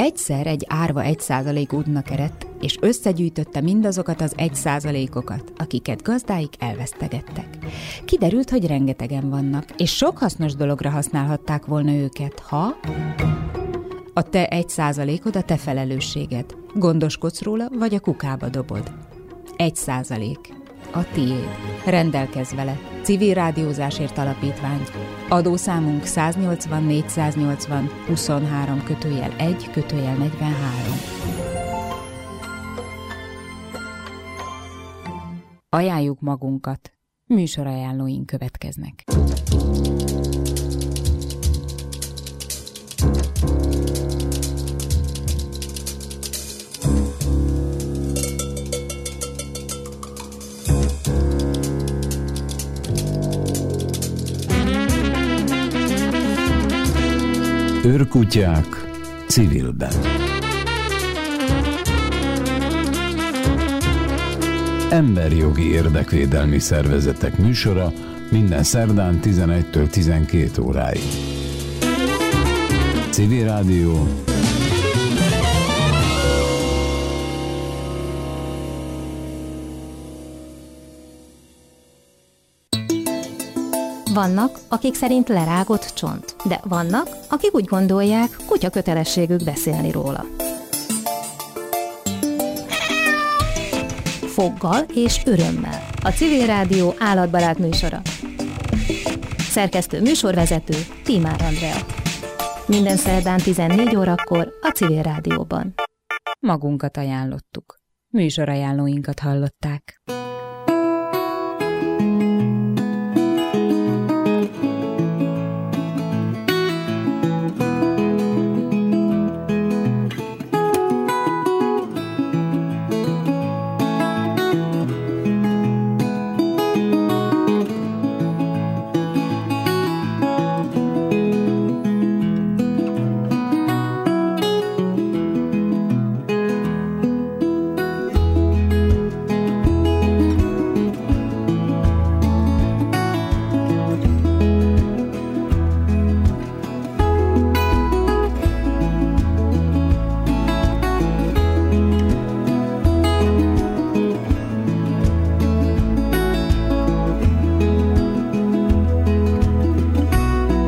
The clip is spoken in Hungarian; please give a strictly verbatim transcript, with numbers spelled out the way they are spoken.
Egyszer egy árva egy százalék útnak eredt, és összegyűjtötte mindazokat az egy százalékokat, akiket gazdáik elvesztegettek. Kiderült, hogy rengetegen vannak, és sok hasznos dologra használhatták volna őket, ha... A te egy százalékod a te felelősséged. Gondoskodsz róla, vagy a kukába dobod. Egy százalék. A tiéd. Rendelkezz vele. Civil Rádiózásért Alapítvány. Adószámunk száznyolcvan négyszáznyolcvan huszonhárom kötőjel egy kötőjel negyvenhárom. Ajánljuk magunkat. Műsorajánlóink következnek. Őrkutyák civilben. Emberjogi érdekvédelmi szervezetek műsora minden szerdán tizenegytől tizenkét óráig. Civil Rádió. Vannak, akik szerint lerágott csont, de vannak, akik úgy gondolják, kutya kötelességük beszélni róla. Foggal és örömmel. A Civil Rádió állatbarát műsora. Szerkesztő műsorvezető Tímár Andrea. Minden szerdán tizennégy órakor a Civil Rádióban. Magunkat ajánlottuk. Műsorajánlóinkat hallották.